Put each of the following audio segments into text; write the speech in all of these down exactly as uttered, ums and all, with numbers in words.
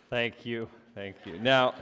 Thank you. Thank you. Now,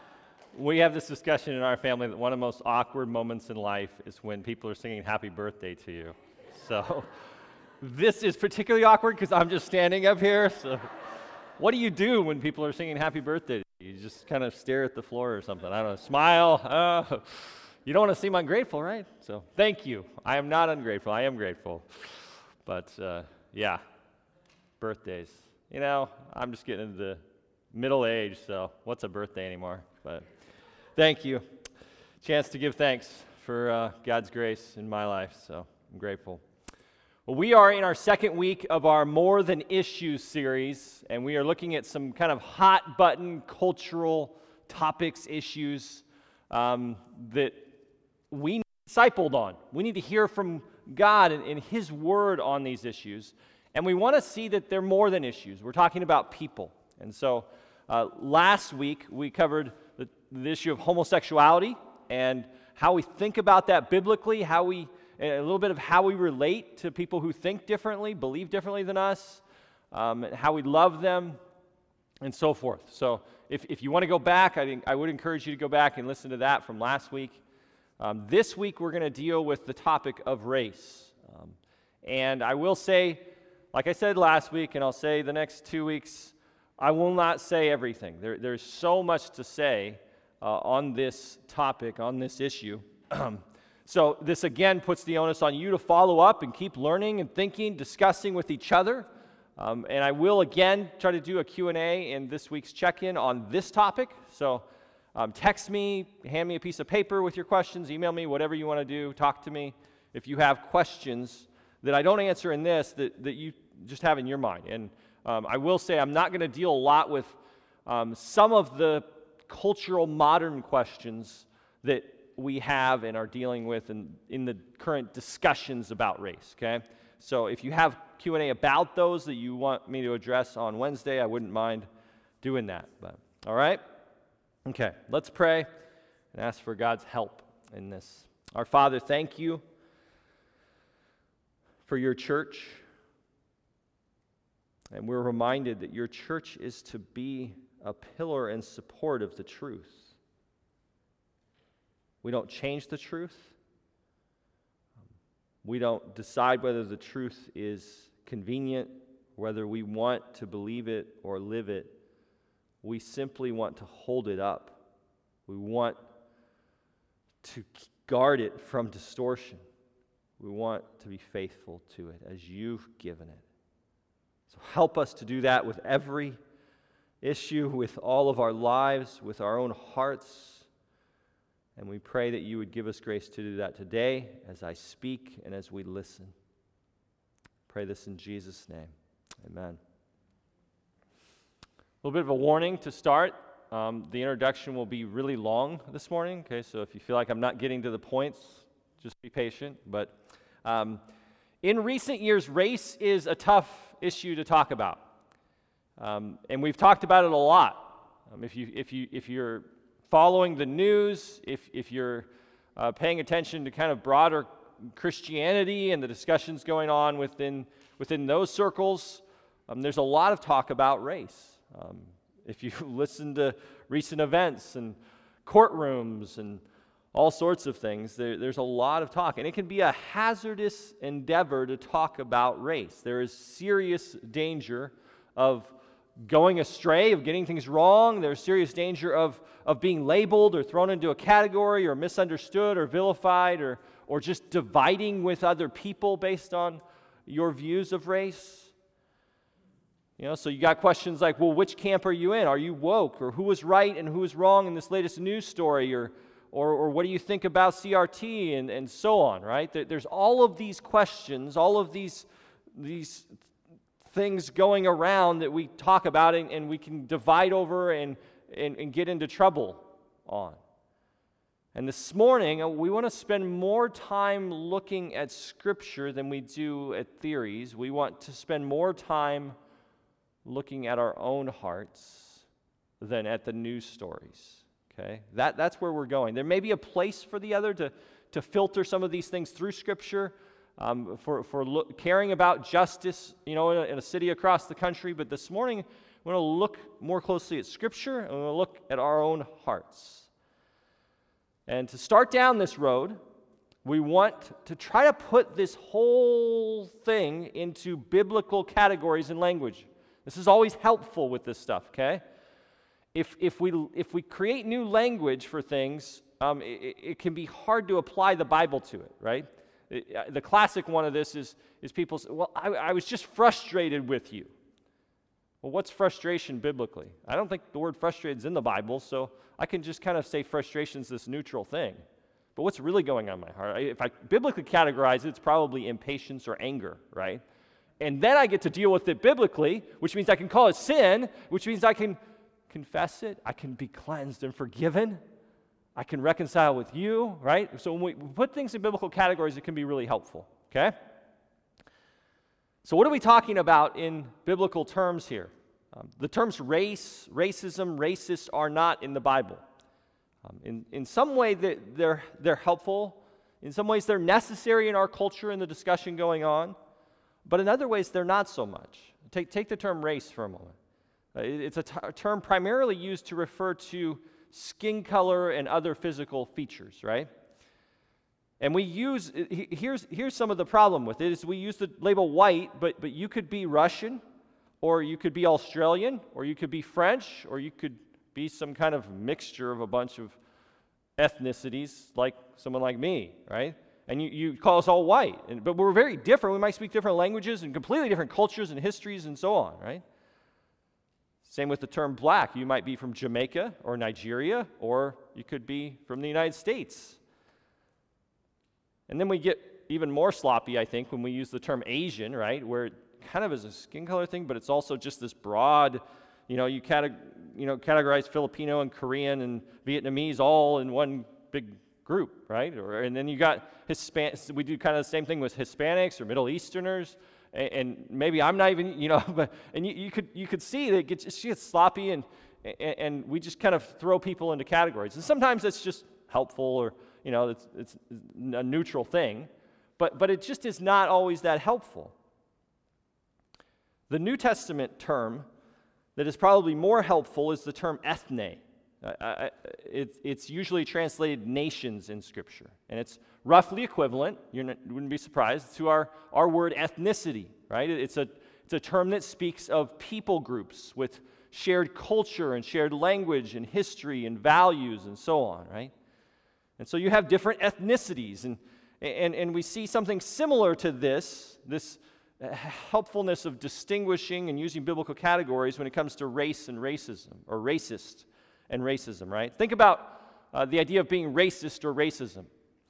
we have this discussion in our family that one of the most awkward moments in life is when people are singing happy birthday to you. So this is particularly awkward because I'm just standing up here. So what do you do when people are singing happy birthday to you? You just kind of stare at the floor or something. I don't know, smile. Oh, you don't want to seem ungrateful, right? So thank you. I am not ungrateful. I am grateful. But uh, yeah, birthdays. You know, I'm just getting into the middle age, so what's a birthday anymore? But thank you. Chance to give thanks for uh, God's grace in my life, so I'm grateful. Well, we are in our second week of our More Than Issues series, and we are looking at some kind of hot button cultural topics, issues um, that we need discipled on. We need to hear from God and, and His Word on these issues, and we want to see that they're more than issues. We're talking about people. And so uh, last week we covered the, the issue of homosexuality and how we think about that biblically, how we, a little bit of how we relate to people who think differently, believe differently than us, um, and how we love them, and so forth. So if, if you want to go back, I think I would encourage you to go back and listen to that from last week. Um, this week we're going to deal with the topic of race. Um, and I will say, like I said last week, and I'll say the next two weeks, I will not say everything. There, there's so much to say uh, on this topic, on this issue. So this again puts the onus on you to follow up and keep learning and thinking, discussing with each other. Um, and I will again try to do a Q and A in this week's check-in on this topic. So um, text me, hand me a piece of paper with your questions, email me, whatever you want to do, talk to me. If you have questions that I don't answer in this, that, that you just have in your mind. And Um, I will say I'm not going to deal a lot with um, some of the cultural modern questions that we have and are dealing with in, in the current discussions about race, okay? So if you have Q and A about those that you want me to address on Wednesday, I wouldn't mind doing that. But all right? Okay, let's pray and ask for God's help in this. Our Father, thank you for your church. And we're reminded that your church is to be a pillar and support of the truth. We don't change the truth. We don't decide whether the truth is convenient, whether we want to believe it or live it. We simply want to hold it up. We want to guard it from distortion. We want to be faithful to it as you've given it. So help us to do that with every issue, with all of our lives, with our own hearts. And we pray that you would give us grace to do that today as I speak and as we listen. Pray this in Jesus' name. Amen. A little bit of a warning to start. Um, the introduction will be really long this morning, okay? So if you feel like I'm not getting to the points, just be patient. But um, in recent years, race is a tough issue to talk about, um, and we've talked about it a lot. Um, if you if you if you're following the news, if if you're uh, paying attention to kind of broader Christianity and the discussions going on within within those circles, um, there's a lot of talk about race. Um, if you listen to recent events and courtrooms and all sorts of things, there, there's a lot of talk, and it can be a hazardous endeavor to talk about race. There is serious danger of going astray, of getting things wrong. There's serious danger of, of being labeled or thrown into a category or misunderstood or vilified or, or just dividing with other people based on your views of race. You know, so you got questions like, well, which camp are you in? Are you woke? Or who was right and who was wrong in this latest news story? Or Or, or what do you think about C R T and, and so on, right? There's all of these questions, all of these, these things going around that we talk about and, and we can divide over and, and, and get into trouble on. And this morning, we want to spend more time looking at Scripture than we do at theories. We want to spend more time looking at our own hearts than at the news stories. Okay, that, that's where we're going. There may be a place for the other to, to filter some of these things through Scripture, um, for, for lo- caring about justice, you know, in a, in a city across the country. But this morning, We want to look more closely at Scripture, and we want to look at our own hearts. And to start down this road, we want to try to put this whole thing into biblical categories and language. This is always helpful with this stuff, okay? If, if, we, if we create new language for things, um, it, it can be hard to apply the Bible to it, right? It, the classic one of this is, is people say, well, I, I was just frustrated with you. Well, what's frustration biblically? I don't think the word frustrated is in the Bible, so I can just kind of say frustration is this neutral thing. But what's really going on in my heart? If I biblically categorize it, it's probably impatience or anger, right? And then I get to deal with it biblically, which means I can call it sin, which means I can confess it, I can be cleansed and forgiven, I can reconcile with you, right? So when we put things in biblical categories, it can be really helpful, okay? So what are we talking about in biblical terms here? Um, the terms race, racism, racist are not in the Bible. Um, in, in some way, they're, they're helpful. In some ways, they're necessary in our culture and the discussion going on. But in other ways, they're not so much. Take, take the term race for a moment. Uh, it's a, t- a term primarily used to refer to skin color and other physical features, right? And we use, here's, here's some of the problem with it, is we use the label white, but, but you could be Russian, or you could be Australian, or you could be French, or you could be some kind of mixture of a bunch of ethnicities, like someone like me, right? And you, you call us all white, and, but we're very different. We might speak different languages and completely different cultures and histories and so on, right? Same with the term black. You might be from Jamaica or Nigeria, or you could be from the United States. And then we get even more sloppy, I think, when we use the term Asian, right, where it kind of is a skin color thing, but it's also just this broad, you know, you, categ- you know, categorize Filipino and Korean and Vietnamese all in one big group, right? Or, and then you got Hispanics. We do kind of the same thing with Hispanics or Middle Easterners. And maybe I'm not even, you know, but and you, you could you could see that it gets, it gets sloppy, and, and and we just kind of throw people into categories. And sometimes it's just helpful, or you know, it's it's a neutral thing, but but it just is not always that helpful. The New Testament term that is probably more helpful is the term ethne. I, I, it, it's usually translated nations in Scripture, and it's roughly equivalent, you wouldn't be surprised, to our, our word ethnicity, right? It's a, it's a term that speaks of people groups with shared culture and shared language and history and values and so on, right? And so you have different ethnicities, and, and, and we see something similar to this, this helpfulness of distinguishing and using biblical categories when it comes to race and racism, or racist and racism, right? Think about uh, the idea of being racist or racism.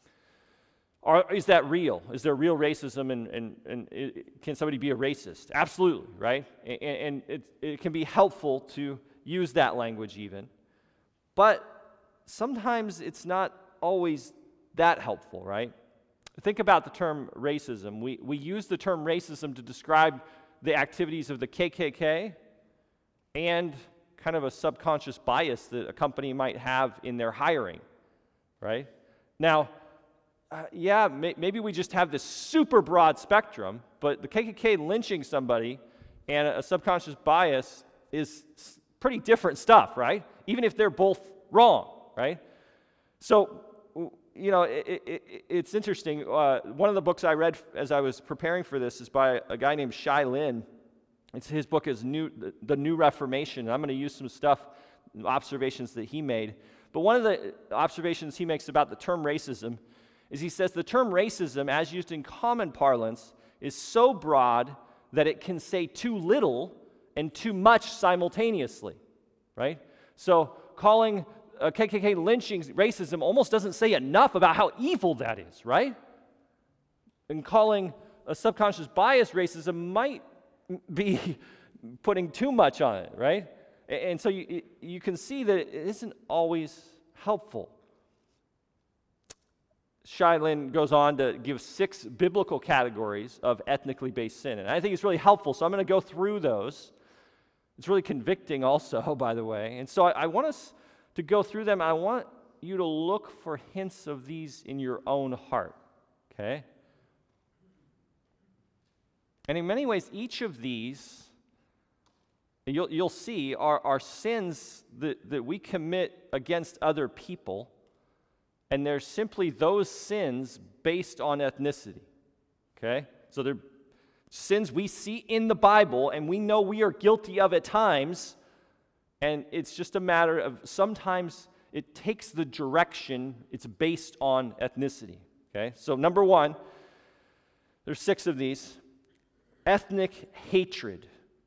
Are, is that real? Is there real racism, and, and, and it, can somebody be a racist? Absolutely, right? And, and it, it can be helpful to use that language even. But sometimes it's not always that helpful, right? Think about the term racism. We, we use the term racism to describe the activities of the K K K and kind of a subconscious bias that a company might have in their hiring, right? Now, uh, yeah, may, maybe we just have this super broad spectrum, but the K K K lynching somebody and a, a subconscious bias is s- pretty different stuff, right? Even if they're both wrong, right? So, you know, it, it, it's interesting. Uh, one of the books I read as I was preparing for this is by a guy named Shai Linne. It's, his book is New, The New Reformation. And I'm going to use some stuff, observations that he made. But one of the observations he makes about the term racism is he says the term racism, as used in common parlance, is so broad that it can say too little and too much simultaneously, right? So calling uh, K K K lynching racism almost doesn't say enough about how evil that is, right? And calling a subconscious bias racism might be putting too much on it, right? And so you, you can see that it isn't always helpful. Shai Linne goes on to give six biblical categories of ethnically based sin, and I think it's really helpful, so I'm going to go through those. It's really convicting also, by the way, and so I, I want us to go through them. I want you to look for hints of these in your own heart, okay? And in many ways, each of these you'll, you'll see our, our sins that, that we commit against other people, and they're simply those sins based on ethnicity, okay? So they're sins we see in the Bible, and we know we are guilty of at times, and it's just a matter of sometimes it takes the direction, it's based on ethnicity, okay? So number one, there's six of these. Ethnic hatred.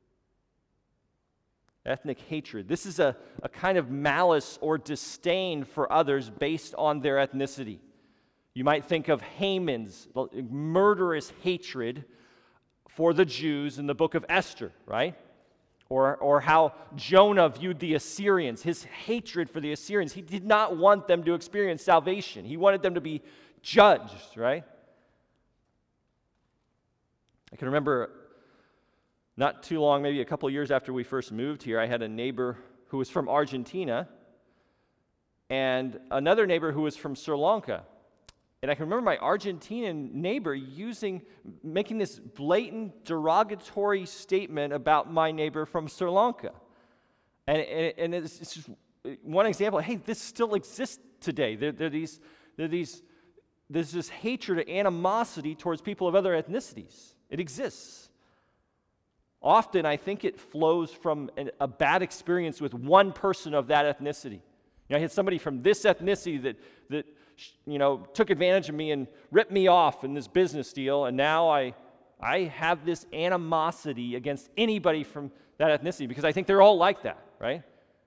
Ethnic hatred. This is a, a kind of malice or disdain for others based on their ethnicity. You might think of Haman's murderous hatred for the Jews in the book of Esther, right? Or, or how Jonah viewed the Assyrians, his hatred for the Assyrians. He did not want them to experience salvation. He wanted them to be judged, right? I can remember not too long, maybe a couple years after we first moved here, I had a neighbor who was from Argentina and another neighbor who was from Sri Lanka. And I can remember my Argentinian neighbor using, making this blatant derogatory statement about my neighbor from Sri Lanka. And, and, and it's, it's just one example. Hey, this still exists today. There, there are these, there are these, there's this hatred and animosity towards people of other ethnicities. It exists. Often, I think it flows from an, a bad experience with one person of that ethnicity. You know, I had somebody from this ethnicity that, that you know, took advantage of me and ripped me off in this business deal, and now I, I have this animosity against anybody from that ethnicity because I think they're all like that, right?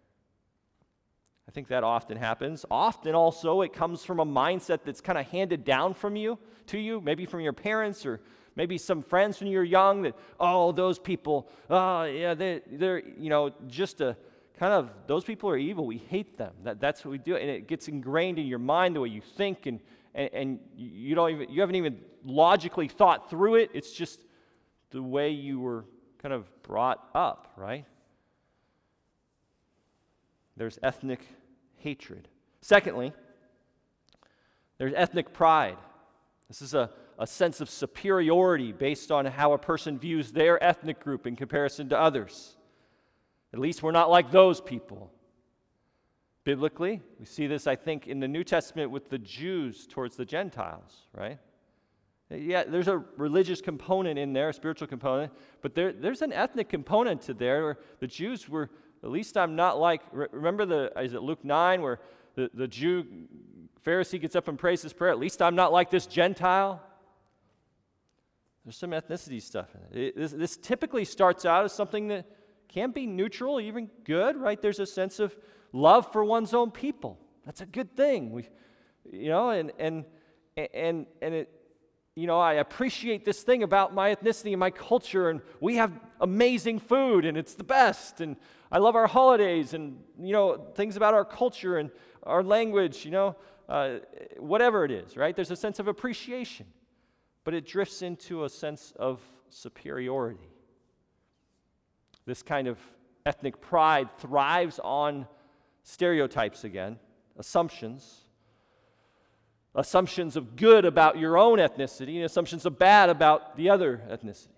I think that often happens. Often, also, it comes from a mindset that's kind of handed down from you, to you, maybe from your parents or maybe some friends when you're young that, oh, those people, oh, yeah, they're, they're, you know, just a kind of, those people are evil. We hate them. That, that's what we do. And it gets ingrained in your mind the way you think, and, and, and you don't even, you haven't even logically thought through it. It's just the way you were kind of brought up, right? There's ethnic hatred. Secondly, there's ethnic pride. This is a a sense of superiority based on how a person views their ethnic group in comparison to others. At least we're not like those people. Biblically, we see this, I think, in the New Testament with the Jews towards the Gentiles, right? Yeah, there's a religious component in there, a spiritual component, but there, there's an ethnic component to there where the Jews were, at least I'm not like, remember the, is it Luke nine, where the, the Jew, Pharisee gets up and prays this prayer, at least I'm not like this Gentile? There's some ethnicity stuff in it. it this, this typically starts out as something that can be neutral, even good, right? There's a sense of love for one's own people. That's a good thing. We, you know, and and and and it, you know, I appreciate this thing about my ethnicity and my culture, and we have amazing food, and it's the best, and I love our holidays, and you know, things about our culture and our language, you know, uh, whatever it is, right? There's a sense of appreciation. But it drifts into a sense of superiority. This kind of ethnic pride thrives on stereotypes again, assumptions, assumptions of good about your own ethnicity and assumptions of bad about the other ethnicities.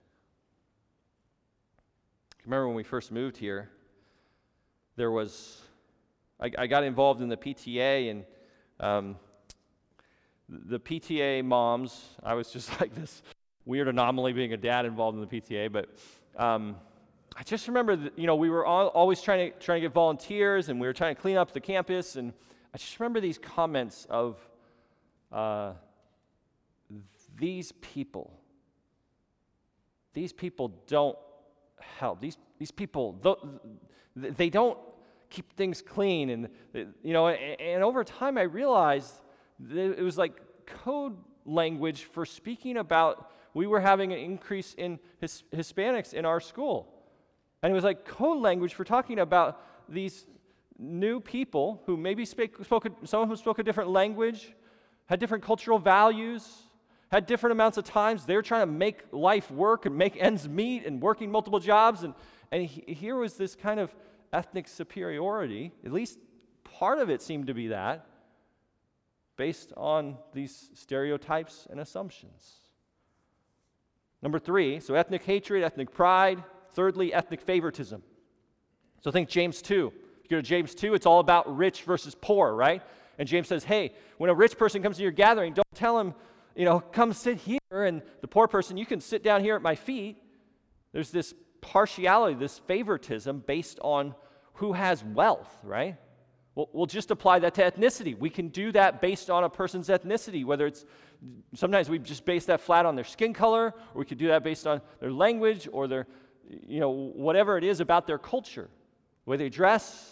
Remember when we first moved here, there was, I, I got involved in the P T A, and um, the P T A moms, I was just like this weird anomaly being a dad involved in the P T A, but um, I just remember that, you know, we were all, always trying to trying to get volunteers, and we were trying to clean up the campus, and I just remember these comments of uh, these people. These people don't help. These these people, they don't keep things clean, and you know, and, and over time I realized it was like code language for speaking about, we were having an increase in his, Hispanics in our school. And it was like code language for talking about these new people who maybe spoke, spoke a, some of them spoke a different language, had different cultural values, had different amounts of times. They were trying to make life work and make ends meet and working multiple jobs. And, and he, here was this kind of ethnic superiority, at least part of it seemed to be that, based on these stereotypes and assumptions. Number three, so ethnic hatred, ethnic pride. Thirdly, ethnic favoritism. So think James two. If you go to James two, it's all about rich versus poor, right? And James says, hey, when a rich person comes to your gathering, don't tell him, you know, come sit here, and the poor person, you can sit down here at my feet. There's this partiality, this favoritism based on who has wealth, right? We'll, we'll just apply that to ethnicity. We can do that based on a person's ethnicity, whether it's, sometimes we just base that flat on their skin color, or we could do that based on their language or their, you know, whatever it is about their culture, the way they dress.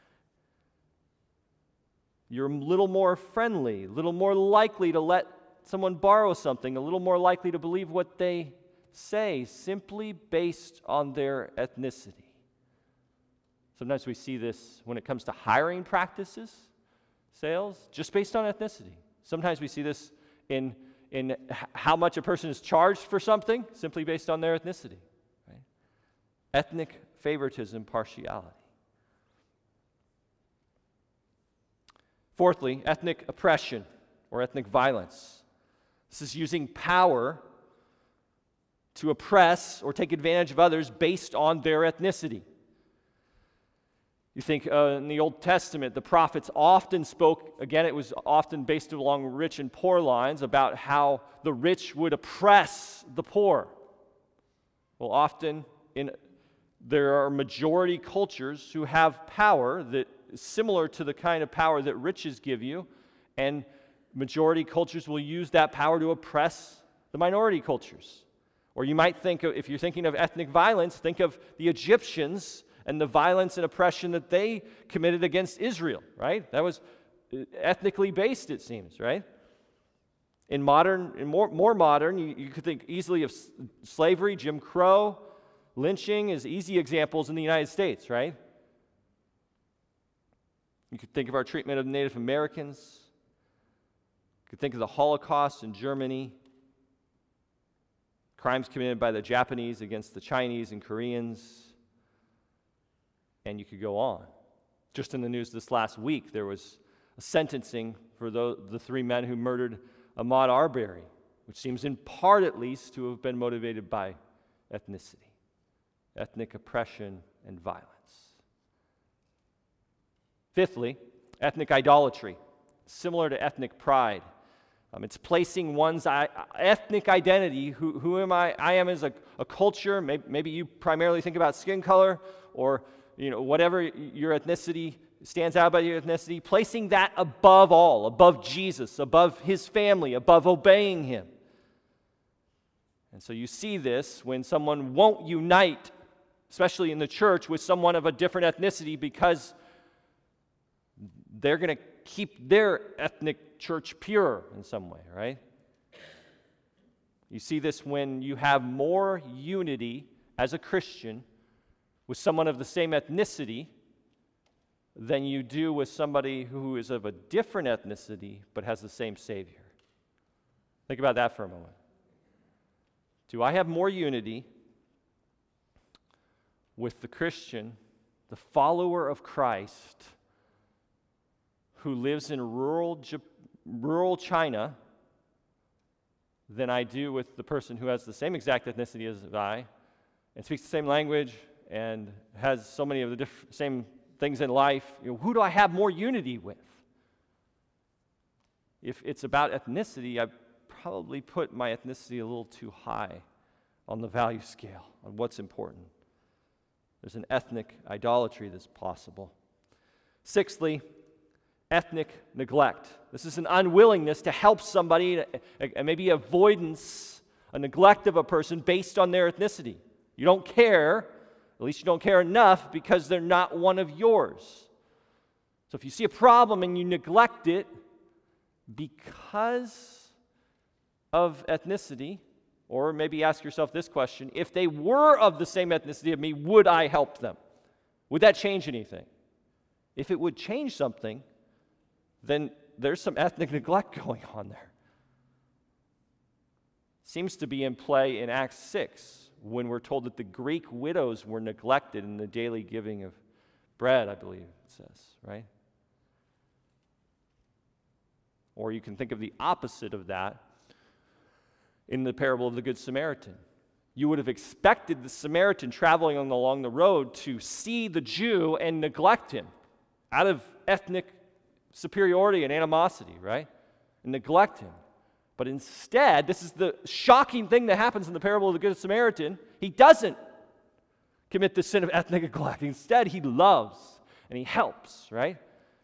You're a little more friendly, a little more likely to let someone borrow something, a little more likely to believe what they say simply based on their ethnicity. Sometimes we see this when it comes to hiring practices, sales, just based on ethnicity. Sometimes we see this in, in h- how much a person is charged for something simply based on their ethnicity. Right? Ethnic favoritism, partiality. Fourthly, ethnic oppression or ethnic violence. This is using power to oppress or take advantage of others based on their ethnicity. You think uh, in the Old Testament, the prophets often spoke, again, it was often based along rich and poor lines, about how the rich would oppress the poor. Well, often in there are majority cultures who have power that is similar to the kind of power that riches give you, and majority cultures will use that power to oppress the minority cultures. Or you might think, of, if you're thinking of ethnic violence, think of the Egyptians and the violence and oppression that they committed against Israel, right? That was ethnically based, it seems, right? In modern, in more, more modern, you, you could think easily of s- slavery, Jim Crow, lynching is easy examples in the United States, right? You could think of our treatment of Native Americans. You could think of the Holocaust in Germany, crimes committed by the Japanese against the Chinese and Koreans, and you could go on. Just in the news this last week, there was a sentencing for the, the three men who murdered Ahmaud Arbery, which seems in part at least to have been motivated by ethnicity, ethnic oppression and violence. Fifthly, ethnic idolatry, similar to ethnic pride. Um, it's placing one's I- ethnic identity, who, who am I? I am as a, a culture. Maybe, maybe you primarily think about skin color, or you know whatever your ethnicity stands out by your ethnicity, placing that above all, above Jesus, above his family, above obeying him. And so you see this when someone won't unite, especially in the church, with someone of a different ethnicity because they're going to keep their ethnic church pure in some way, right? You see this when you have more unity as a Christian with someone of the same ethnicity than you do with somebody who is of a different ethnicity but has the same Savior. Think about that for a moment. Do I have more unity with the Christian, the follower of Christ, who lives in rural, rural China than I do with the person who has the same exact ethnicity as I and speaks the same language and has so many of the diff- same things in life? You know, who do I have more unity with? If it's about ethnicity, I probably put my ethnicity a little too high on the value scale, on what's important. There's an ethnic idolatry that's possible. Sixthly, ethnic neglect. This is an unwillingness to help somebody, and maybe avoidance, a neglect of a person based on their ethnicity. You don't care, at least you don't care enough because they're not one of yours. So if you see a problem and you neglect it because of ethnicity, or maybe ask yourself this question: if they were of the same ethnicity of me, would I help them? Would that change anything? If it would change something, then there's some ethnic neglect going on there. Seems to be in play in Acts six, when we're told that the Greek widows were neglected in the daily giving of bread, I believe it says, right? Or you can think of the opposite of that in the parable of the Good Samaritan. You would have expected the Samaritan traveling along the road to see the Jew and neglect him out of ethnic superiority and animosity, right? And neglect him. But instead, this is the shocking thing that happens in the parable of the Good Samaritan. He doesn't commit the sin of ethnic neglect. Instead, he loves and he helps, right?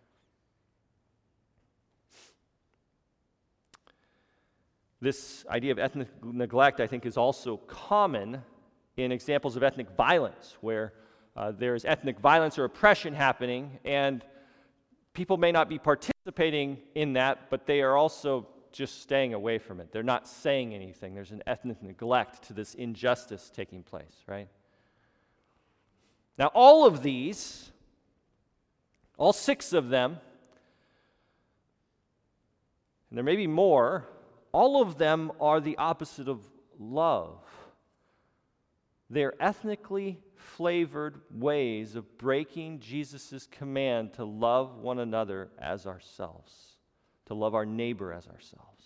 This idea of ethnic neglect, I think, is also common in examples of ethnic violence, where uh, there is ethnic violence or oppression happening, and people may not be participating in that, but they are also just staying away from it. They're not saying anything. There's an ethnic neglect to this injustice taking place, right? Now, all of these, all six of them, and there may be more, all of them are the opposite of love. They're ethnically flavored ways of breaking Jesus' command to love one another as ourselves, to love our neighbor as ourselves.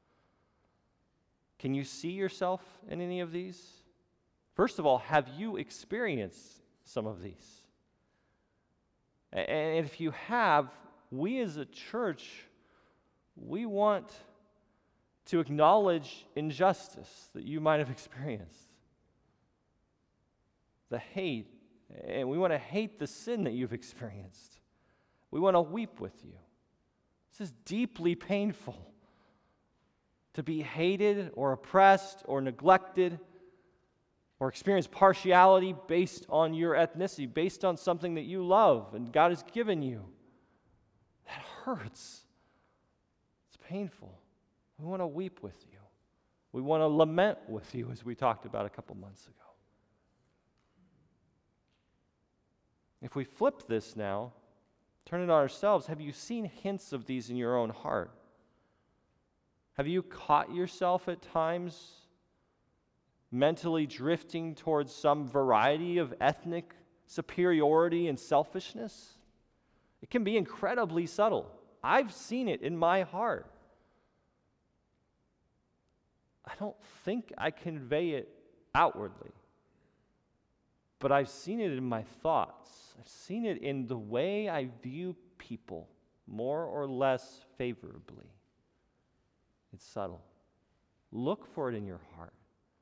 Can you see yourself in any of these? First of all, have you experienced some of these? And if you have, we as a church, we want to acknowledge injustice that you might have experienced, the hate, and we want to hate the sin that you've experienced. We want to weep with you. This is deeply painful, to be hated or oppressed or neglected or experience partiality based on your ethnicity, based on something that you love and God has given you. That hurts. It's painful. We want to weep with you. We want to lament with you, as we talked about a couple months ago. If we flip this now, turn it on ourselves, have you seen hints of these in your own heart? Have you caught yourself at times mentally drifting towards some variety of ethnic superiority and selfishness? It can be incredibly subtle. I've seen it in my heart. I don't think I convey it outwardly, but I've seen it in my thoughts. I've seen it in the way I view people more or less favorably. It's subtle. Look for it in your heart.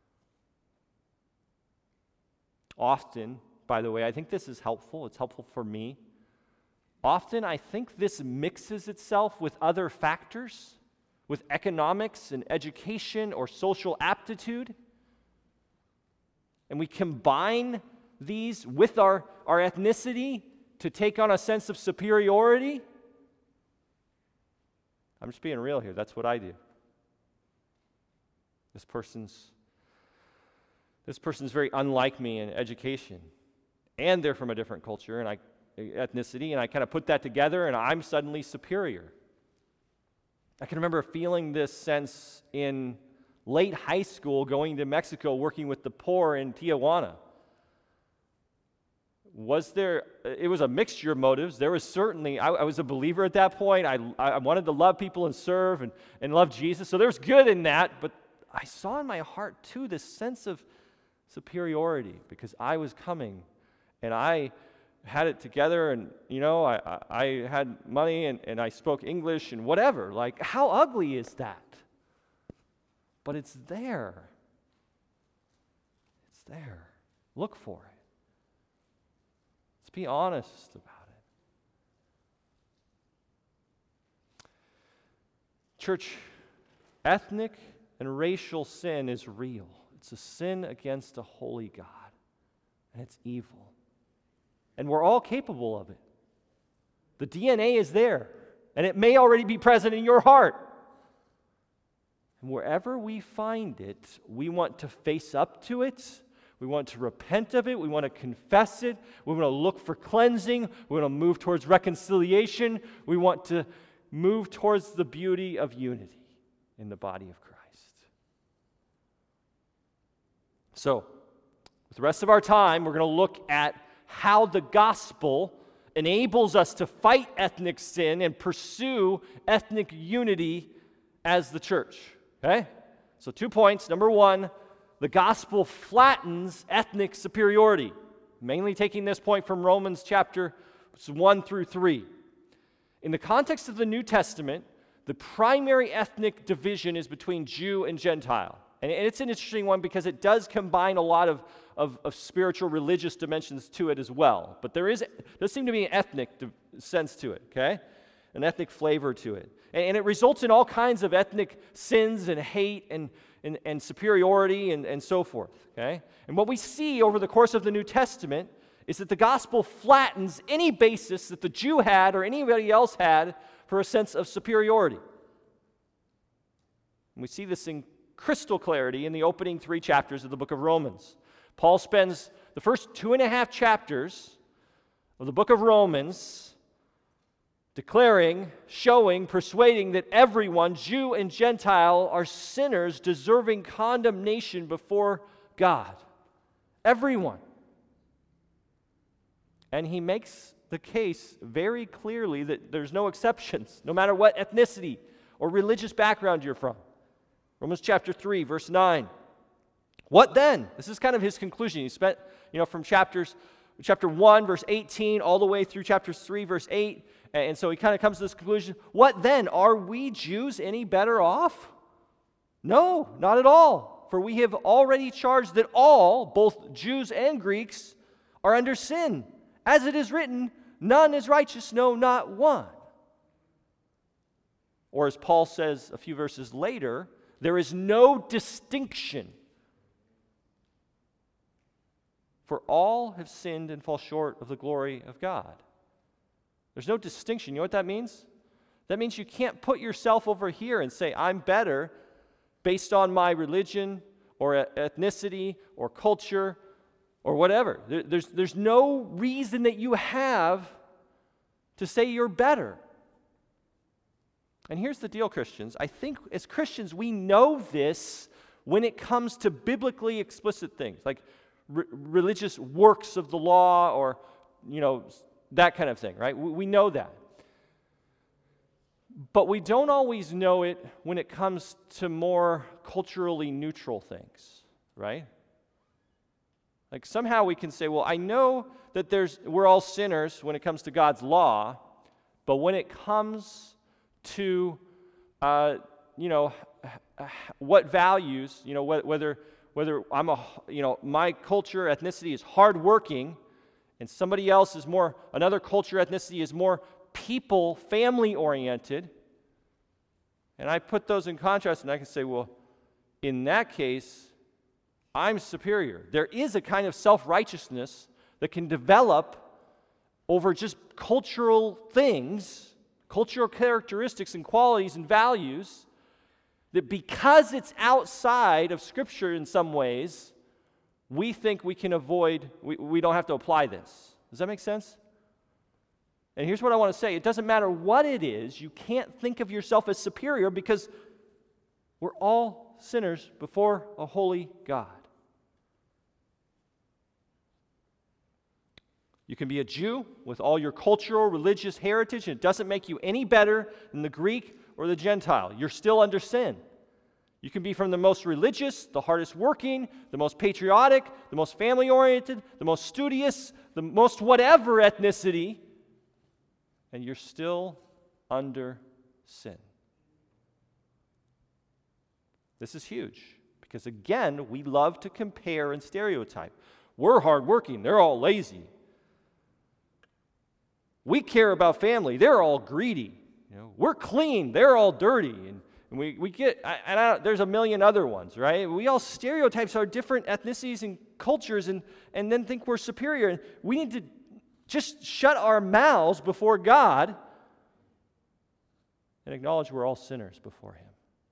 Often, by the way, I think this is helpful. It's helpful for me. Often, I think this mixes itself with other factors, with economics and education or social aptitude. And we combine these with our, our ethnicity to take on a sense of superiority. I'm just being real here. That's what I do. This person's this person's very unlike me in education, and they're from a different culture and I, ethnicity, and I kind of put that together, and I'm suddenly superior. I can remember feeling this sense in late high school, going to Mexico, working with the poor in Tijuana. Was there, it was a mixture of motives. There was certainly, I, I was a believer at that point. I, I wanted to love people and serve and, and love Jesus. So there was good in that, but I saw in my heart too this sense of superiority because I was coming and I had it together, and you know, I, I, I had money and, and I spoke English and whatever. Like, how ugly is that? But it's there. It's there. Look for it. Let's be honest about it. Church, ethnic and racial sin is real. It's a sin against a holy God, and it's evil. And we're all capable of it. The D N A is there, and it may already be present in your heart. And wherever we find it, we want to face up to it. We want to repent of it. We want to confess it. We want to look for cleansing. We want to move towards reconciliation. We want to move towards the beauty of unity in the body of Christ. So, with the rest of our time, we're going to look at how the gospel enables us to fight ethnic sin and pursue ethnic unity as the church. Okay? So two points. Number one, the gospel flattens ethnic superiority, mainly taking this point from Romans chapter one through three. In the context of the New Testament, the primary ethnic division is between Jew and Gentile. And it's an interesting one because it does combine a lot of, of, of spiritual, religious dimensions to it as well. But there is does seem to be an ethnic di- sense to it, okay? An ethnic flavor to it. And, and it results in all kinds of ethnic sins and hate and, and, and superiority and, and so forth, okay? And what we see over the course of the New Testament is that the gospel flattens any basis that the Jew had or anybody else had for a sense of superiority. And we see this in crystal clarity in the opening three chapters of the book of Romans. Paul spends the first two and a half chapters of the book of Romans declaring, showing, persuading that everyone, Jew and Gentile, are sinners deserving condemnation before God. Everyone. And he makes the case very clearly that there's no exceptions, no matter what ethnicity or religious background you're from. Romans chapter three, verse nine. What then? This is kind of his conclusion. He spent, you know, from chapters, chapter one, verse eighteen, all the way through chapter three, verse eight. And so he kind of comes to this conclusion. What then? Are we Jews any better off? No, not at all. For we have already charged that all, both Jews and Greeks, are under sin. As it is written, none is righteous, no, not one. Or as Paul says a few verses later, there is no distinction. For all have sinned and fall short of the glory of God. There's no distinction. You know what that means? That means you can't put yourself over here and say, I'm better based on my religion or ethnicity or culture or whatever. There, there's, there's no reason that you have to say you're better. And here's the deal, Christians. I think as Christians, we know this when it comes to biblically explicit things, like re- religious works of the law or, you know, that kind of thing, right? We, we know that. But we don't always know it when it comes to more culturally neutral things, right? Like somehow we can say, well, I know that there's we're all sinners when it comes to God's law, but when it comes to, uh, you know, what values, you know, whether whether I'm a, you know, my culture, ethnicity is hardworking, and somebody else is more, another culture, ethnicity is more people, family-oriented, and I put those in contrast, and I can say, well, in that case, I'm superior. There is a kind of self-righteousness that can develop over just cultural things, cultural characteristics and qualities and values, that because it's outside of Scripture in some ways, we think we can avoid, we, we don't have to apply this. Does that make sense? And here's what I want to say. It doesn't matter what it is, you can't think of yourself as superior because we're all sinners before a holy God. You can be a Jew with all your cultural, religious heritage, and it doesn't make you any better than the Greek or the Gentile. You're still under sin. You can be from the most religious, the hardest working, the most patriotic, the most family-oriented, the most studious, the most whatever ethnicity, and you're still under sin. This is huge because, again, we love to compare and stereotype. We're hardworking, they're all lazy. We care about family, they're all greedy. You know, we're clean, they're all dirty. And, and we, we get, and I, there's a million other ones, right? We all stereotypes our different ethnicities and cultures and, and then think we're superior. And we need to just shut our mouths before God and acknowledge we're all sinners before Him.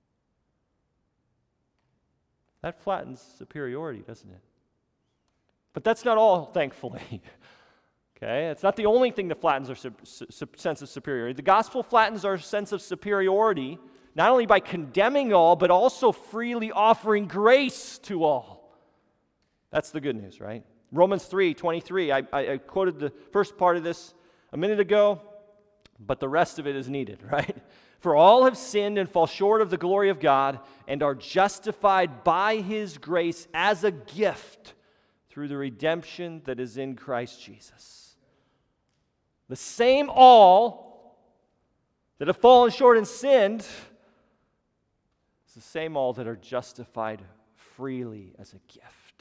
That flattens superiority, doesn't it? But that's not all, thankfully. Okay, it's not the only thing that flattens our su- su- sense of superiority. The gospel flattens our sense of superiority not only by condemning all, but also freely offering grace to all. That's the good news, right? Romans three twenty-three, I, I, I quoted the first part of this a minute ago, but the rest of it is needed, right? For all have sinned and fall short of the glory of God and are justified by his grace as a gift through the redemption that is in Christ Jesus. The same all that have fallen short and sinned is the same all that are justified freely as a gift.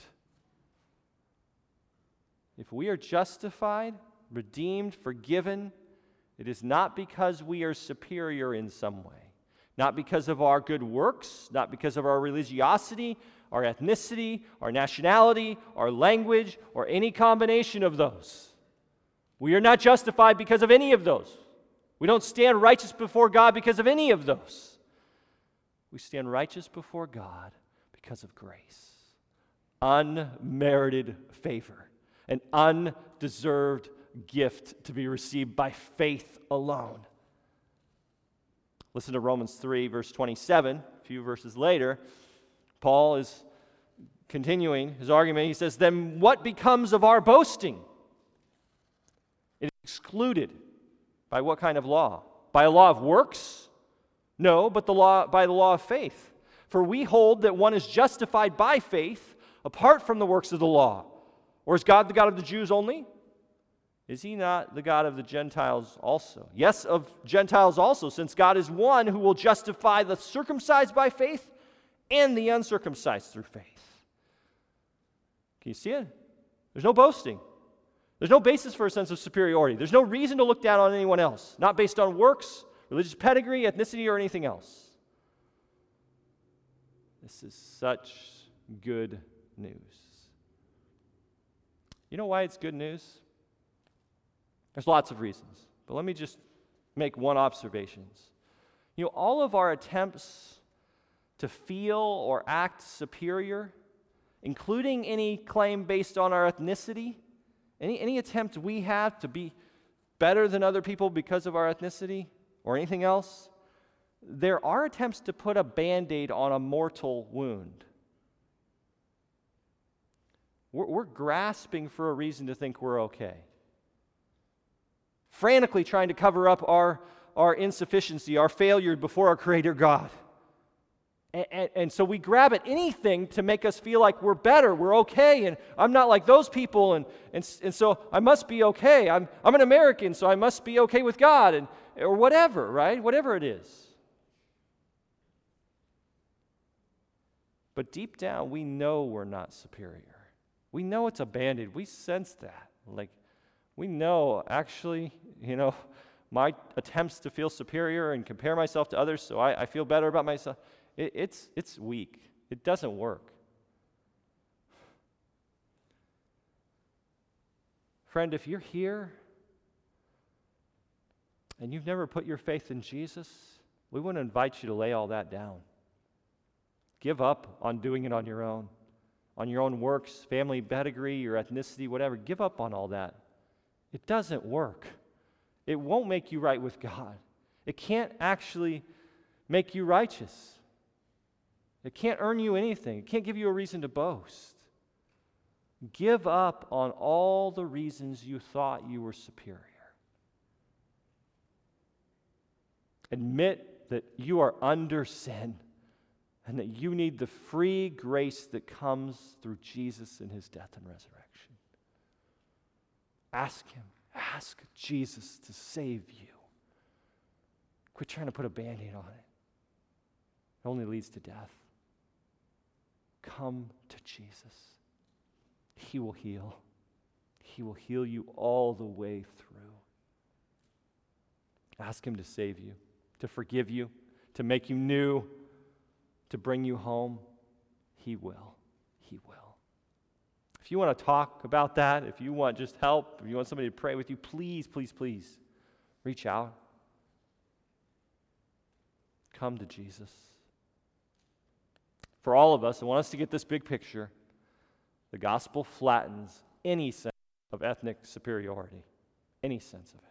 If we are justified, redeemed, forgiven, it is not because we are superior in some way, not because of our good works, not because of our religiosity, our ethnicity, our nationality, our language, or any combination of those. We are not justified because of any of those. We don't stand righteous before God because of any of those. We stand righteous before God because of grace, unmerited favor, an undeserved gift to be received by faith alone. Listen to Romans three, verse twenty-seven. A few verses later, Paul is continuing his argument. He says, "Then what becomes of our boasting? It is excluded by what kind of law? By a law of works? No, but the law by the law of faith. For we hold that one is justified by faith apart from the works of the law. Or is God the God of the Jews only? Is he not the God of the Gentiles also? Yes, of Gentiles also, since God is one who will justify the circumcised by faith and the uncircumcised through faith." Can you see it? There's no boasting. There's no basis for a sense of superiority. There's no reason to look down on anyone else, not based on works, religious pedigree, ethnicity, or anything else. This is such good news. You know why it's good news? There's lots of reasons, but let me just make one observation. You know, all of our attempts to feel or act superior, including any claim based on our ethnicity, any, any attempt we have to be better than other people because of our ethnicity or anything else, there are attempts to put a Band-Aid on a mortal wound. We're, we're grasping for a reason to think we're okay. Frantically trying to cover up our, our insufficiency, our failure before our Creator God. And, and, and so we grab at anything to make us feel like we're better, we're okay, and I'm not like those people, and, and, and so I must be okay. I'm, I'm an American, so I must be okay with God, and, or whatever, right? Whatever it is. But deep down, we know we're not superior. We know it's a Band-Aid. We sense that. Like, we know, actually, you know, my attempts to feel superior and compare myself to others so I, I feel better about myself, it, it's, it's weak. It doesn't work. Friend, if you're here and you've never put your faith in Jesus, we want to invite you to lay all that down. Give up on doing it on your own, on your own works, family pedigree, your ethnicity, whatever. Give up on all that. It doesn't work. It won't make you right with God. It can't actually make you righteous. It can't earn you anything. It can't give you a reason to boast. Give up on all the reasons you thought you were superior. Admit that you are under sin and that you need the free grace that comes through Jesus and his death and resurrection. Ask him. Ask Jesus to save you. Quit trying to put a Band-Aid on it. It only leads to death. Come to Jesus. He will heal. He will heal you all the way through. Ask him to save you, to forgive you, to make you new, to bring you home. He will. He will. If you want to talk about that, if you want just help, if you want somebody to pray with you, please, please, please reach out. Come to Jesus. For all of us, I want us to get this big picture. The gospel flattens any sense of ethnic superiority, any sense of it.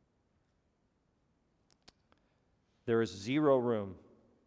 There is zero room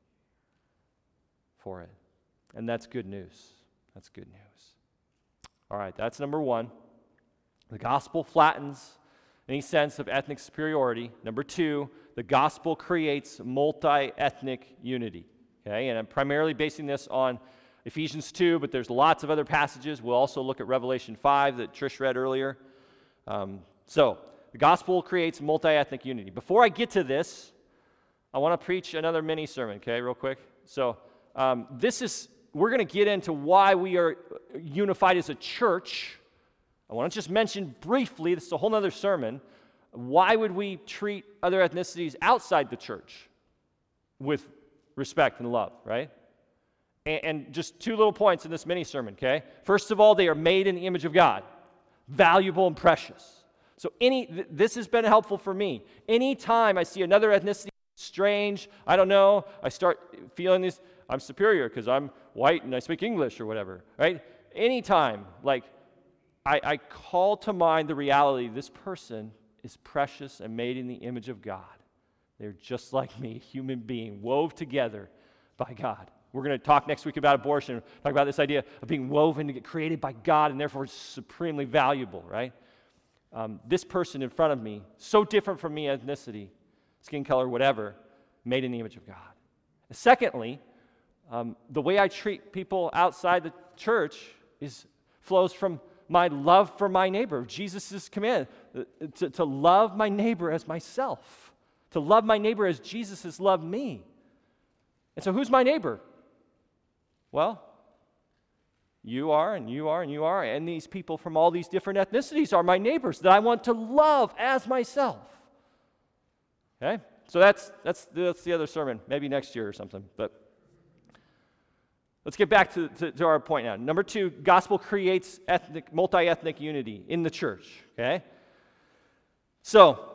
for it. And that's good news. That's good news. All right, that's number one. The gospel flattens any sense of ethnic superiority. Number two, the gospel creates multi-ethnic unity. Okay, and I'm primarily basing this on Ephesians two, but there's lots of other passages. We'll also look at Revelation five that Trish read earlier. Um, so, the gospel creates multi-ethnic unity. Before I get to this, I want to preach another mini sermon, okay, real quick. So, um, this is, we're going to get into why we are unified as a church. I want to just mention briefly, this is a whole other sermon, why would we treat other ethnicities outside the church with respect and love, right? And, and just two little points in this mini sermon, okay? First of all, they are made in the image of God, valuable and precious. So any th- this has been helpful for me. Anytime I see another ethnicity strange, I don't know, I start feeling this, I'm superior because I'm white and I speak English or whatever, right? Anytime, like, I, I call to mind the reality this person is precious and made in the image of God. They're just like me, human being, wove together by God. We're going to talk next week about abortion, talk about this idea of being woven to get created by God and therefore supremely valuable, right? Um, this person in front of me, so different from me, ethnicity, skin color, whatever, made in the image of God. Secondly, um, the way I treat people outside the church is flows from my love for my neighbor, Jesus' command, uh, to, to love my neighbor as myself, to love my neighbor as Jesus has loved me. And so who's my neighbor? Well, you are, and you are, and you are, and these people from all these different ethnicities are my neighbors that I want to love as myself. Okay? So that's that's that's the other sermon, maybe next year or something. But let's get back to, to, to our point now. Number two, gospel creates ethnic, multi-ethnic unity in the church. Okay? So,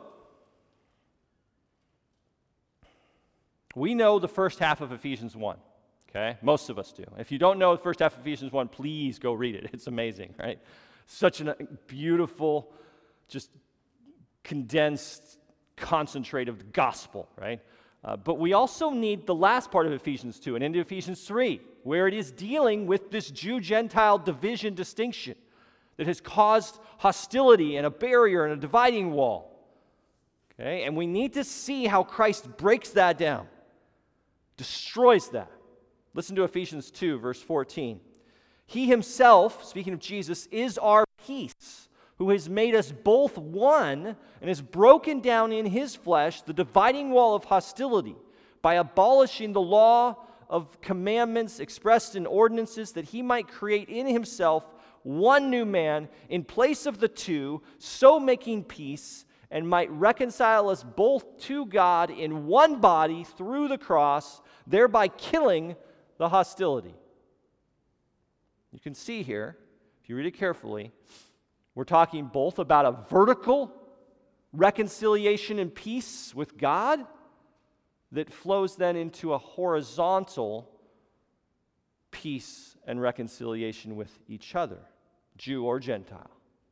we know the first half of Ephesians one. Okay? Most of us do. If you don't know the first half of Ephesians one, please go read it. It's amazing, right? Such a beautiful, just condensed, concentrate of the gospel, right? Uh, but we also need the last part of Ephesians two and into Ephesians three, where it is dealing with this Jew-Gentile division distinction that has caused hostility and a barrier and a dividing wall. Okay? And we need to see how Christ breaks that down, destroys that. Listen to Ephesians two, verse fourteen. He himself, speaking of Jesus, is our peace, who has made us both one and has broken down in his flesh the dividing wall of hostility by abolishing the law of commandments expressed in ordinances, that he might create in himself one new man in place of the two, so making peace, and might reconcile us both to God in one body through the cross, thereby killing the hostility. You can see here, if you read it carefully, we're talking both about a vertical reconciliation and peace with God that flows then into a horizontal peace and reconciliation with each other, Jew or Gentile.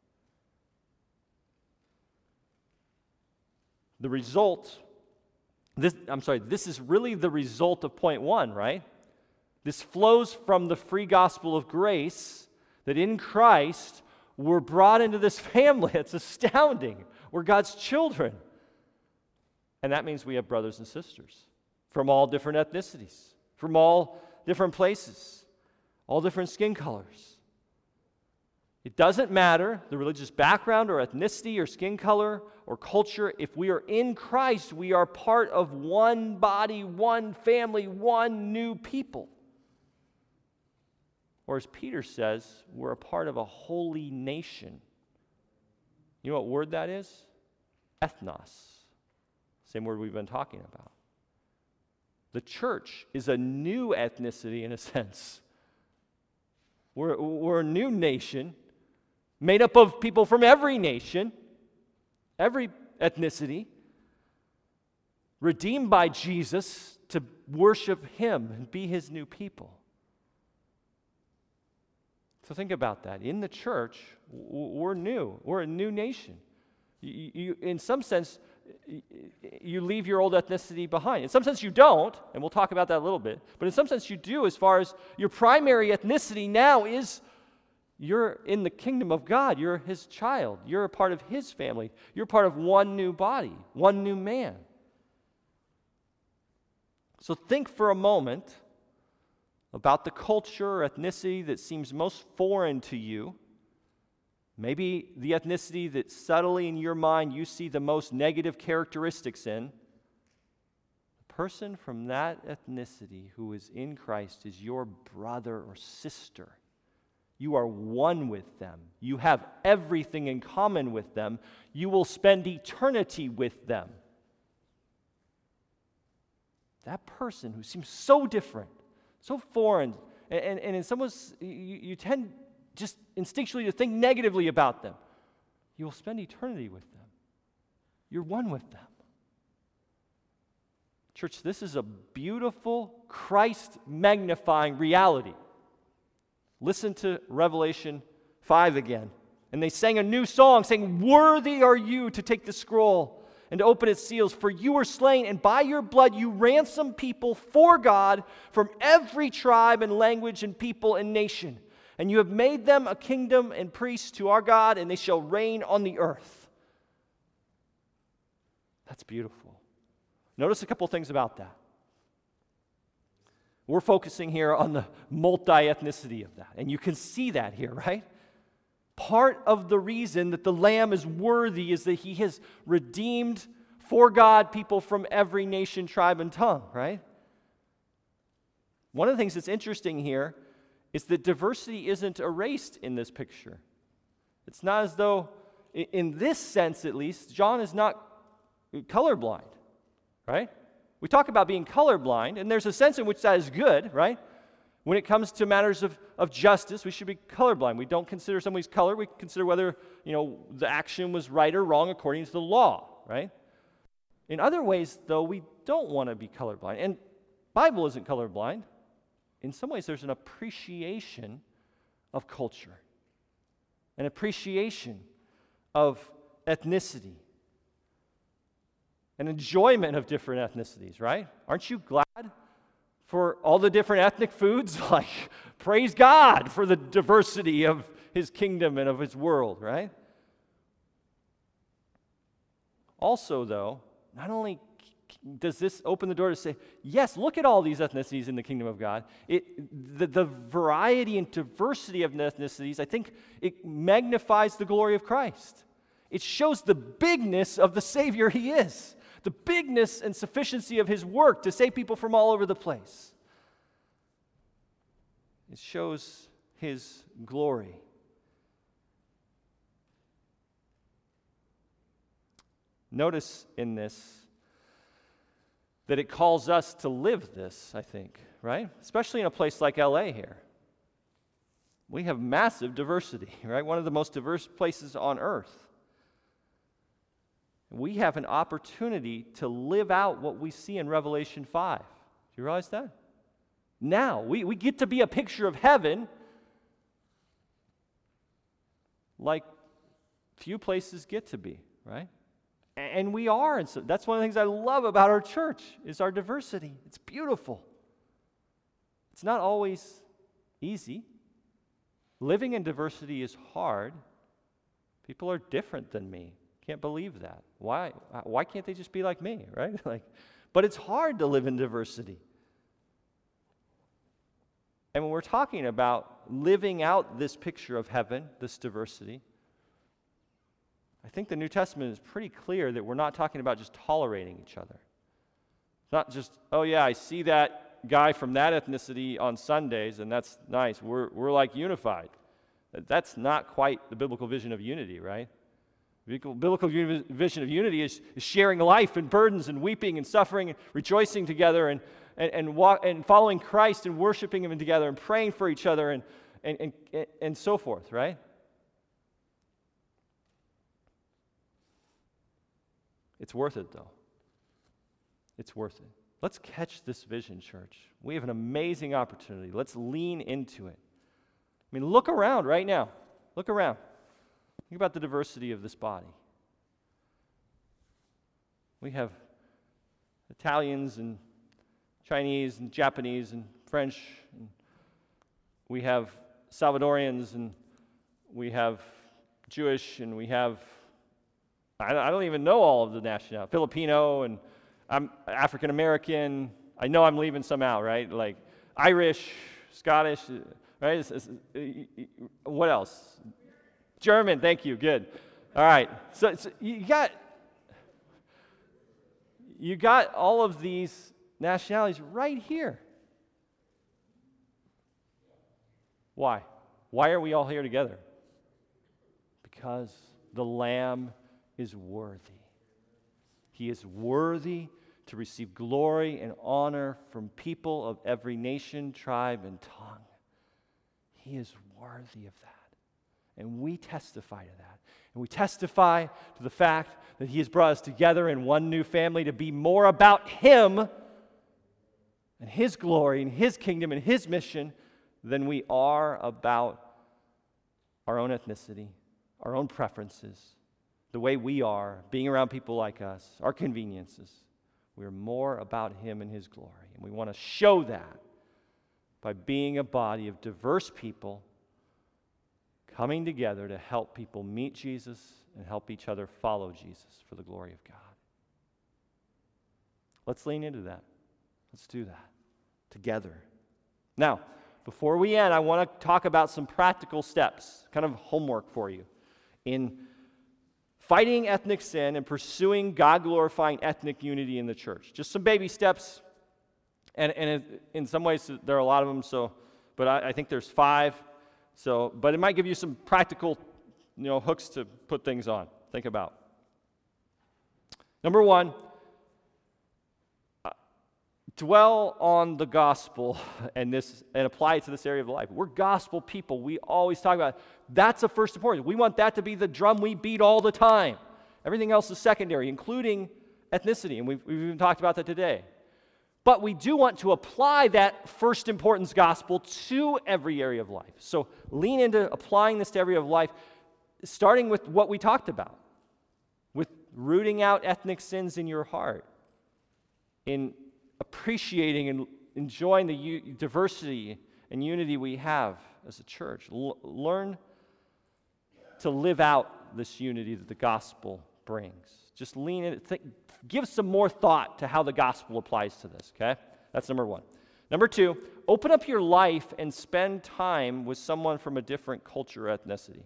The result, this, I'm sorry, this is really the result of point one, right? This flows from the free gospel of grace that in Christ we're brought into this family. It's astounding. We're God's children. And that means we have brothers and sisters from all different ethnicities, from all different places, all different skin colors. It doesn't matter the religious background or ethnicity or skin color or culture. If we are in Christ, we are part of one body, one family, one new people. Or as Peter says, we're a part of a holy nation. You know what word that is? Ethnos. Same word we've been talking about. The church is a new ethnicity in a sense. We're, we're a new nation made up of people from every nation, every ethnicity, redeemed by Jesus to worship him and be his new people. So think about that. In the church, we're new. We're a new nation. You, you, in some sense, you leave your old ethnicity behind. In some sense, you don't, and we'll talk about that a little bit. But in some sense, you do, as far as your primary ethnicity now is You're in the kingdom of God. You're his child. You're a part of his family. You're part of one new body, one new man. So think for a moment about the culture or ethnicity that seems most foreign to you. Maybe the ethnicity that subtly in your mind you see the most negative characteristics in. The person from that ethnicity who is in Christ is your brother or sister. You are one with them. You have everything in common with them. You will spend eternity with them. That person who seems so different, so foreign, and, and, and in some ways you, you tend just instinctually to think negatively about them, you will spend eternity with them. You're one with them. Church, this is a beautiful, Christ-magnifying reality. Listen to Revelation five again. And they sang a new song, saying, "Worthy are you to take the scroll and to open its seals, for you were slain, and by your blood you ransomed people for God from every tribe and language and people and nation. And you have made them a kingdom and priests to our God, and they shall reign on the earth." That's beautiful. Notice a couple things about that. We're focusing here on the multi-ethnicity of that, and you can see that here, right? Part of the reason that the Lamb is worthy is that he has redeemed for God people from every nation, tribe, and tongue, right? One of the things that's interesting here is that diversity isn't erased in this picture. It's not as though, in this sense at least, John is not colorblind, right? We talk about being colorblind, and there's a sense in which that is good, right? When it comes to matters of, of justice, we should be colorblind. We don't consider somebody's color. We consider whether, you know, the action was right or wrong according to the law, right? In other ways, though, we don't want to be colorblind. And Bible isn't colorblind. In some ways, there's an appreciation of culture, an appreciation of ethnicity, an enjoyment of different ethnicities, right? Aren't you glad for all the different ethnic foods? Like, praise God for the diversity of his kingdom and of his world, right? Also, though, not only does this open the door to say, yes, look at all these ethnicities in the kingdom of God, it, the, the variety and diversity of ethnicities, I think it magnifies the glory of Christ. It shows the bigness of the Savior he is, the bigness and sufficiency of his work to save people from all over the place. It shows his glory. Notice in this that it calls us to live this, I think, right? Especially in a place like L A here. We have massive diversity, right? One of the most diverse places on earth. We have an opportunity to live out what we see in Revelation five. Do you realize that? Now, we, we get to be a picture of heaven like few places get to be, right? And we are. And so that's one of the things I love about our church is our diversity. It's beautiful. It's not always easy. Living in diversity is hard. People are different than me. Can't believe that. Why? Why can't they just be like me, right? Like, but it's hard to live in diversity. And when we're talking about living out this picture of heaven, this diversity, I think the New Testament is pretty clear that we're not talking about just tolerating each other. It's not just, oh yeah, I see that guy from that ethnicity on Sundays, and that's nice. We're we're like unified. That's not quite the biblical vision of unity, right? Biblical, biblical uni- vision of unity is, is sharing life and burdens and weeping and suffering and rejoicing together and and and, walk, and following Christ and worshiping Him together and praying for each other and and and, and so forth, right? It's worth it, though. It's worth it. Let's catch this vision, church. We have an amazing opportunity. Let's lean into it. I mean, look around right now. Look around. Think about the diversity of this body. We have Italians and Chinese and Japanese and French. And we have Salvadorians and we have Jewish, and we have, I I don't even know all of the nationalities, Filipino, and I'm African American. I know I'm leaving some out, right? Like Irish, Scottish, right? It's- it's- what else? German, thank you, good. All right, so, so you got, you got all of these nationalities right here. Why? Why are we all here together? Because the Lamb is worthy. He is worthy to receive glory and honor from people of every nation, tribe, and tongue. He is worthy of that. And we testify to that. And we testify to the fact that He has brought us together in one new family to be more about Him and His glory and His kingdom and His mission than we are about our own ethnicity, our own preferences, the way we are, being around people like us, our conveniences. We're more about Him and His glory. And we want to show that by being a body of diverse people coming together to help people meet Jesus and help each other follow Jesus for the glory of God. Let's lean into that. Let's do that together. Now, before we end, I want to talk about some practical steps, kind of homework for you, in fighting ethnic sin and pursuing God-glorifying ethnic unity in the church. Just some baby steps, and, and in some ways there are a lot of them, so, but I, I think there's five. So, but it might give you some practical, you know, hooks to put things on. Think about. Number one, uh, dwell on the gospel and this and apply it to this area of life. We're gospel people. We always talk about it. That's the first importance. We want that to be the drum we beat all the time. Everything else is secondary, including ethnicity, and we've, we've even talked about that today. But we do want to apply that first importance gospel to every area of life. So lean into applying this to every area of life, starting with what we talked about, with rooting out ethnic sins in your heart, in appreciating and enjoying the u- diversity and unity we have as a church. L- learn to live out this unity that the gospel brings. Just lean in, think, give some more thought to how the gospel applies to this, okay? That's number one. Number two, open up your life and spend time with someone from a different culture or ethnicity.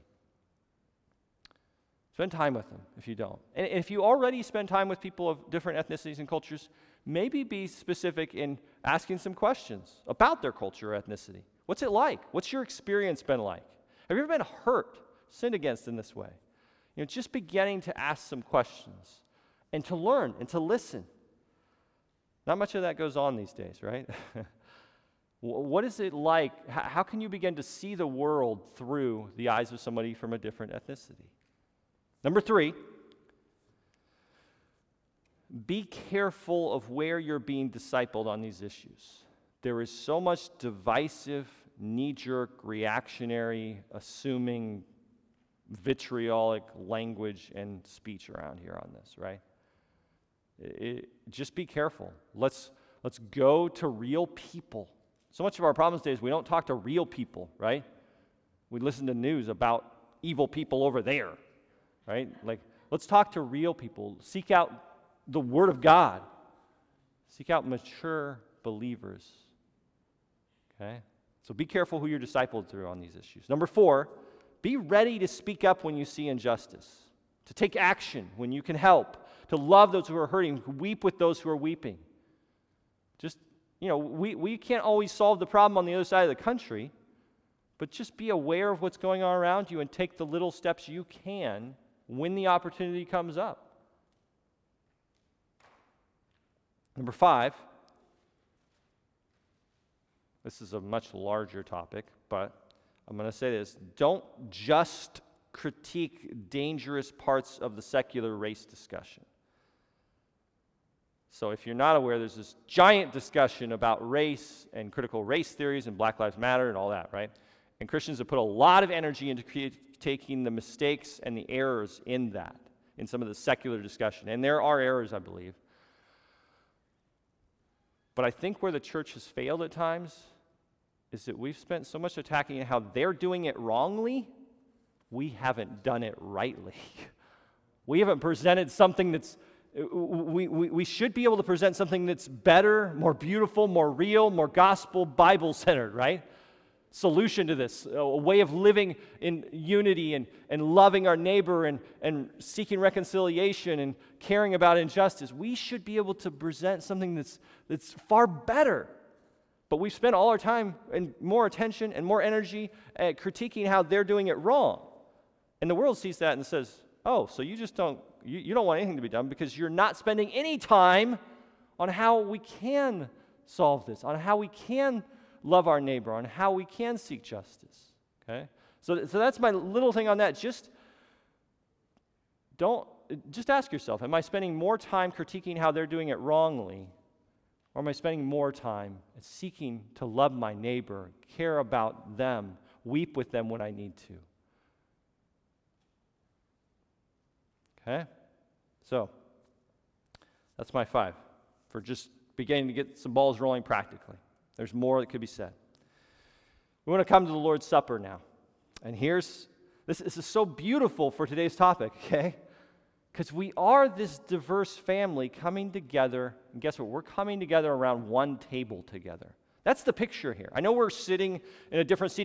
Spend time with them if you don't. And if you already spend time with people of different ethnicities and cultures, maybe be specific in asking some questions about their culture or ethnicity. What's it like? What's your experience been like? Have you ever been hurt, sinned against in this way? You know, just beginning to ask some questions and to learn and to listen. Not much of that goes on these days, right? What is it like? How can you begin to see the world through the eyes of somebody from a different ethnicity? Number three, be careful of where you're being discipled on these issues. There is so much divisive, knee-jerk, reactionary, assuming, vitriolic language and speech around here on this, right? It, just be careful. Let's let's go to real people. So much of our problems today is we don't talk to real people, right? We listen to news about evil people over there, right? Like, let's talk to real people. Seek out the Word of God. Seek out mature believers, okay? So be careful who you're discipled through on these issues. Number four, be ready to speak up when you see injustice, to take action when you can help, to love those who are hurting, weep with those who are weeping. Just, you know, we, we can't always solve the problem on the other side of the country, but just be aware of what's going on around you and take the little steps you can when the opportunity comes up. Number five, this is a much larger topic, but I'm going to say this. Don't just critique dangerous parts of the secular race discussion. So if you're not aware, there's this giant discussion about race and critical race theories and Black Lives Matter and all that, right? And Christians have put a lot of energy into create, taking the mistakes and the errors in that, in some of the secular discussion. And there are errors, I believe. But I think where the church has failed at times is that we've spent so much attacking how they're doing it wrongly we haven't done it rightly. We haven't presented something that's, we, we, we should be able to present something that's better, more beautiful, more real, more gospel, Bible-centered, right? Solution to this, a way of living in unity and, and loving our neighbor and, and seeking reconciliation and caring about injustice. We should be able to present something that's, that's far better. But we've spent all our time and more attention and more energy at critiquing how they're doing it wrong. And the world sees that and says, oh, so you just don't, you, you don't want anything to be done because you're not spending any time on how we can solve this, on how we can love our neighbor, on how we can seek justice, okay? So, so that's my little thing on that. Just don't, just ask yourself, am I spending more time critiquing how they're doing it wrongly, or am I spending more time seeking to love my neighbor, care about them, weep with them when I need to? Okay? So, that's my five for just beginning to get some balls rolling practically. There's more that could be said. We want to come to the Lord's Supper now. And here's, this, this is so beautiful for today's topic, okay? Because we are this diverse family coming together, and guess what? We're coming together around one table together. That's the picture here. I know we're sitting in a different seat